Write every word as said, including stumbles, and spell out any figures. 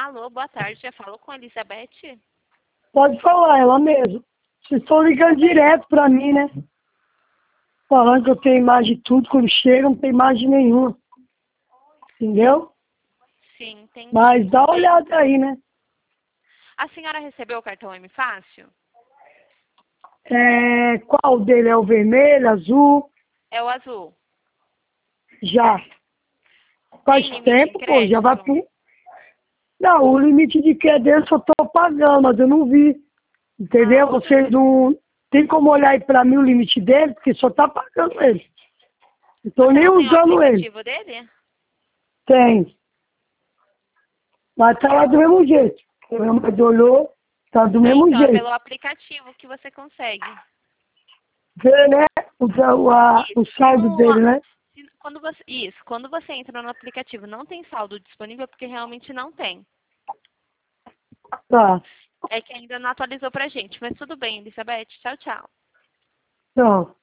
Alô, boa tarde. Eu falo com a Elizabeth? Pode falar, ela mesmo. Vocês estão ligando direto pra mim, né? Falando que eu tenho imagem de tudo, quando chega não tem imagem nenhuma. Entendeu? Sim, entendi. Mas dá uma olhada aí, né? A senhora recebeu o cartão M Fácil? É, qual dele? É o vermelho, azul? É o azul. Já. Faz Tem limite de tempo, pô, já vai crédito? pro... Não, o limite de crédito eu tô pagando, mas eu não vi. Entendeu? Ah, Vocês não... Tem como olhar aí pra mim o limite dele? Porque só tá pagando ele. Não tô você nem não tem o usando ele. aplicativo dele? Tem. Mas tá lá do mesmo jeito. O meu marido olhou, tá do mesmo Então, é pelo jeito. aplicativo que você consegue. Vê, né? O, o, a, o Isso. Se saldo não, dele, né? se- quando você, isso. Quando você entra no aplicativo não tem saldo disponível, porque realmente não tem. Tá. É que ainda não atualizou pra gente. Mas tudo bem, Elizabeth. Tchau, tchau. Então.